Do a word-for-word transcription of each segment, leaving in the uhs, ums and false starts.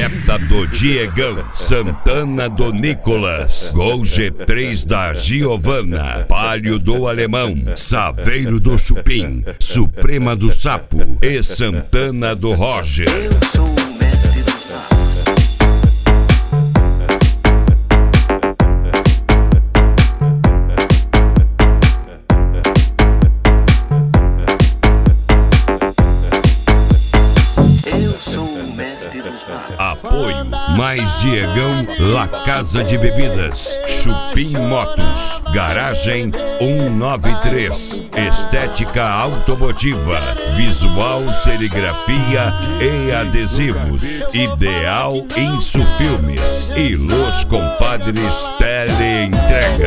Jetta do Diegão, Santana do Nicolas, Gol G três da Giovana, Palio do Alemão, Saveiro do Chupim, Suprema do Sapo e Santana do Roger. Apoio Mais Diegão, La Casa de Bebidas, Chupim Motos, Garagem cento e noventa e três, Estética Automotiva, Visual Serigrafia e Adesivos, Ideal Insufilmes e Los Compadres Teleentrega.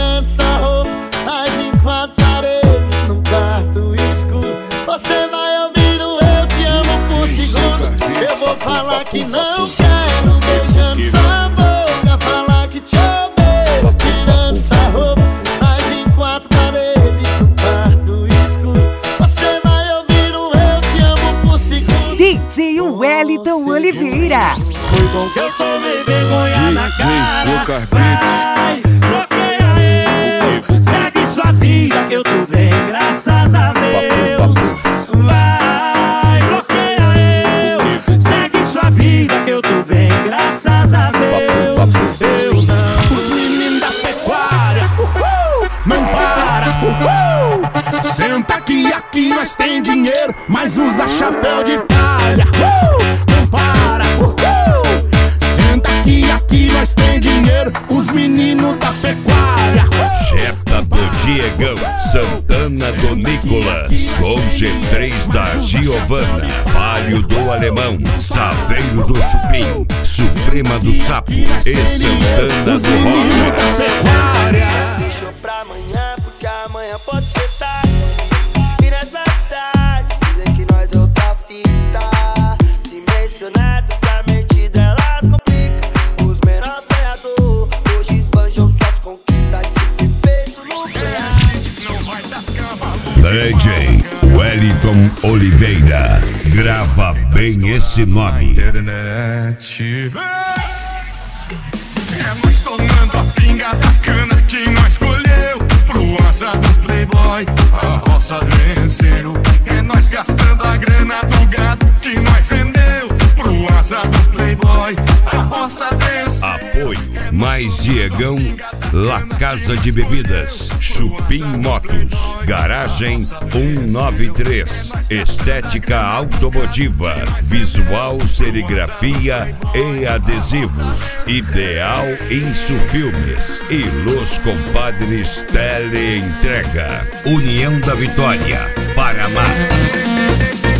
Eu vou falar que não quero, beijando sua boca, falar que te odeio, tirando sua roupa, mas em quatro paredes, um quarto escuro. Você vai ouvir um eu te amo por segundo. D J Wellington Oliveira. Foi bom que eu tomei vergonha na cara. Vai, bloqueia eu, segue sua vida que eu tô bem, graças a Deus. Vai, bloqueia eu, segue sua vida que eu tô bem, graças a Deus. Eu não. Os meninos da pecuária, uhul, não para, uhul. Senta aqui, aqui nós tem dinheiro, mas usa chapéu de palha, uhul, não para, uhul. Senta aqui, aqui nós tem dinheiro, os meninos da pecuária. Jetta do Diegão, Santana do Nicolas, Gol G três da Giovana, Palio do Alemão, Saveiro do Chupim, Suprema do Sapo e Santana do Roger. Deixou pra amanhã, porque amanhã pode ser tarde. E nessa tarde, dizem que nós é outra fita. Se mencionado que a mente delas complica. Os menores sonhadores hoje esbanjam suas conquistas. Tipo feito no D J Wellington Oliveira, grava bem esse nome. Internet. É nós tomando a pinga da cana que nós escolheu. Pro asa do Playboy, a roça venceu. É nós gastando a grana do gado que nós vendeu. Pro asa do Playboy, a roça venceu. Apoio Mais Diegão, La Casa de Bebidas, Chupim Motos, Garagem cento e noventa e três, Estética Automotiva, Visual Serigrafia e Adesivos, Ideal Insufilmes e Los Compadres Teleentrega. União da Vitória, Paraná.